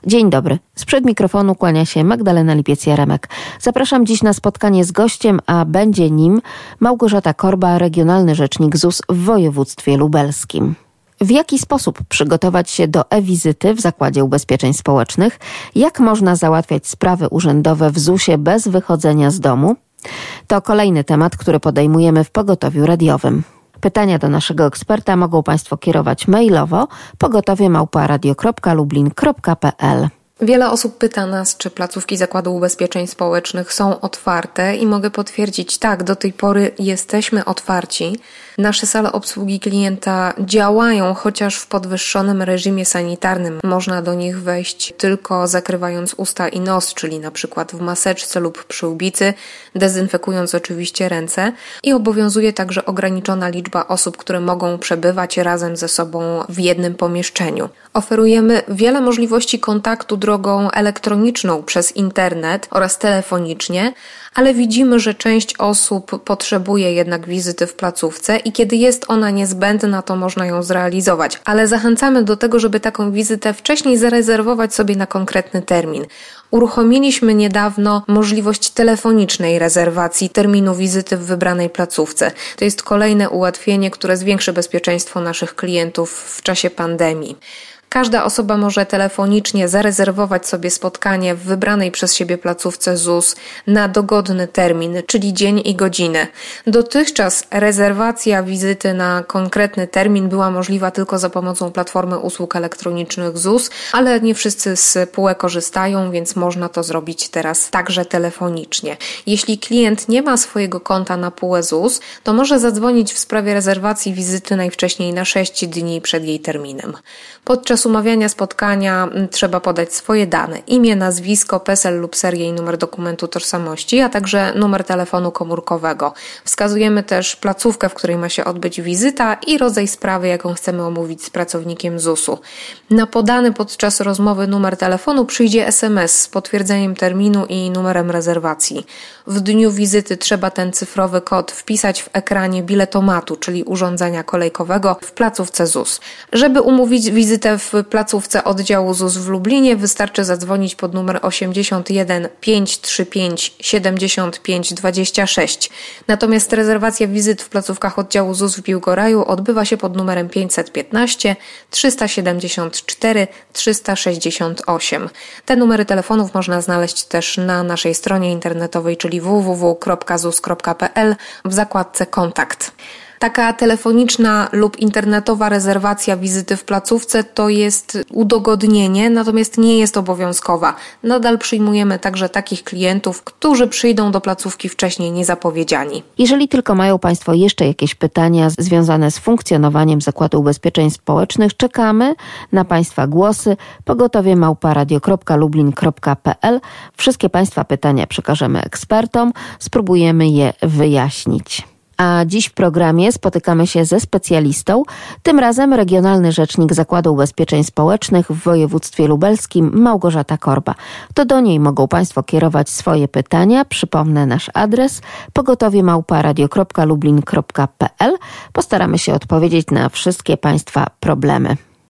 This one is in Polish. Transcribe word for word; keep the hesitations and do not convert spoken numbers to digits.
Dzień dobry. Sprzed mikrofonu kłania się Magdalena Lipiec-Jaremek. Zapraszam dziś na spotkanie z gościem, a będzie nim Małgorzata Korba, regionalny rzecznik Z U S w województwie lubelskim. W jaki sposób przygotować się do e-wizyty w Zakładzie Ubezpieczeń Społecznych? Jak można załatwiać sprawy urzędowe w Z U S ie bez wychodzenia z domu? To kolejny temat, który podejmujemy w Pogotowiu Radiowym. Pytania do naszego eksperta mogą Państwo kierować mailowo pogotowie małpa radio kropka lublin kropka p l. Wiele osób pyta nas, czy placówki Zakładu Ubezpieczeń Społecznych są otwarte i mogę potwierdzić, tak, do tej pory jesteśmy otwarci. Nasze sale obsługi klienta działają, chociaż w podwyższonym reżimie sanitarnym. Można do nich wejść tylko zakrywając usta i nos, czyli na przykład w maseczce lub przyłbicy, dezynfekując oczywiście ręce. I obowiązuje także ograniczona liczba osób, które mogą przebywać razem ze sobą w jednym pomieszczeniu. Oferujemy wiele możliwości kontaktu drogą elektroniczną przez internet oraz telefonicznie, ale widzimy, że część osób potrzebuje jednak wizyty w placówce i kiedy jest ona niezbędna, to można ją zrealizować. Ale zachęcamy do tego, żeby taką wizytę wcześniej zarezerwować sobie na konkretny termin. Uruchomiliśmy niedawno możliwość telefonicznej rezerwacji terminu wizyty w wybranej placówce. To jest kolejne ułatwienie, które zwiększy bezpieczeństwo naszych klientów w czasie pandemii. Każda osoba może telefonicznie zarezerwować sobie spotkanie w wybranej przez siebie placówce Z U S na dogodny termin, czyli dzień i godzinę. Dotychczas rezerwacja wizyty na konkretny termin była możliwa tylko za pomocą platformy usług elektronicznych Z U S, ale nie wszyscy z P U E korzystają, więc można to zrobić teraz także telefonicznie. Jeśli klient nie ma swojego konta na P U E Z U S, to może zadzwonić w sprawie rezerwacji wizyty najwcześniej na sześć dni przed jej terminem. Podczas umawiania spotkania trzeba podać swoje dane, imię, nazwisko, PESEL lub serię i numer dokumentu tożsamości, a także numer telefonu komórkowego. Wskazujemy też placówkę, w której ma się odbyć wizyta i rodzaj sprawy, jaką chcemy omówić z pracownikiem Z U S u. Na podany podczas rozmowy numer telefonu przyjdzie es em es z potwierdzeniem terminu i numerem rezerwacji. W dniu wizyty trzeba ten cyfrowy kod wpisać w ekranie biletomatu, czyli urządzenia kolejkowego w placówce Z U S. Żeby umówić wizytę w placówce oddziału Z U S w Lublinie, wystarczy zadzwonić pod numer osiemdziesiąt jeden pięćset trzydzieści pięć siedemdziesiąt pięć dwadzieścia sześć. Natomiast rezerwacja wizyt w placówkach oddziału Z U S w Biłgoraju odbywa się pod numerem pięćset piętnaście trzysta siedemdziesiąt cztery trzysta sześćdziesiąt osiem. Te numery telefonów można znaleźć też na naszej stronie internetowej, czyli w w w kropka z u s kropka p l w zakładce Kontakt. Taka telefoniczna lub internetowa rezerwacja wizyty w placówce to jest udogodnienie, natomiast nie jest obowiązkowa. Nadal przyjmujemy także takich klientów, którzy przyjdą do placówki wcześniej niezapowiedziani. Jeżeli tylko mają Państwo jeszcze jakieś pytania związane z funkcjonowaniem Zakładu Ubezpieczeń Społecznych, czekamy na Państwa głosy. Pogotowie małpa radio kropka lublin kropka p l. Wszystkie Państwa pytania przekażemy ekspertom, spróbujemy je wyjaśnić. A dziś w programie spotykamy się ze specjalistą, tym razem regionalny rzecznik Zakładu Ubezpieczeń Społecznych w województwie lubelskim Małgorzata Korba. To do niej mogą Państwo kierować swoje pytania. Przypomnę nasz adres pogotowie małpa radio kropka lublin kropka p l. Postaramy się odpowiedzieć na wszystkie Państwa problemy.